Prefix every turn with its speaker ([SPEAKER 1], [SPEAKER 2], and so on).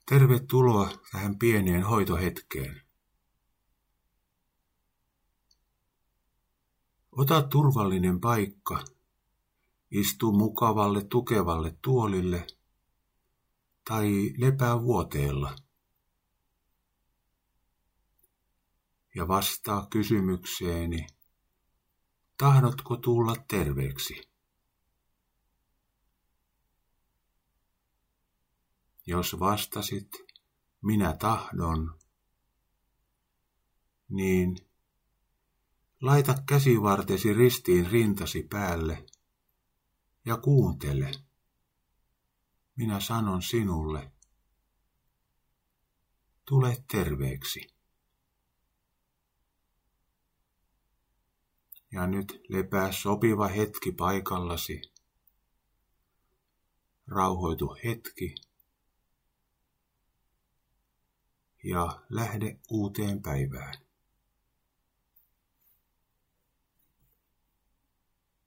[SPEAKER 1] Tervetuloa tähän pieneen hoitohetkeen. Ota turvallinen paikka, istu mukavalle tukevalle tuolille tai lepää vuoteella ja vastaa kysymykseeni, tahdotko tulla terveeksi? Jos vastasit, minä tahdon, niin laita käsivartesi ristiin rintasi päälle ja kuuntele. Minä sanon sinulle, tule terveeksi. Ja nyt lepää sopiva hetki paikallasi. Rauhoitu hetki. Ja lähde uuteen päivään.